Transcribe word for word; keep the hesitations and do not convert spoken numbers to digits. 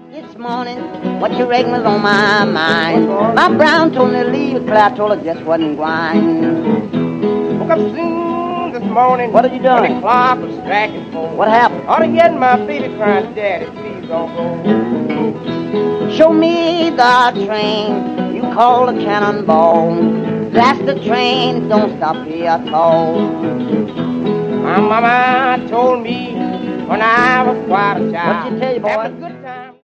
This morning, what you reckon was on my mind? My brown told me to leave, but I told her just wasn't gwine. Woke up soon this morning. What are you doing? When the clock was striking four. What happened? All of a sudden, my baby crying, Daddy, please don't go. Show me the train you call the cannonball. That's the train, don't stop here at all. My mama told me when I was quite a child. What'd she tell you, boy? Having a good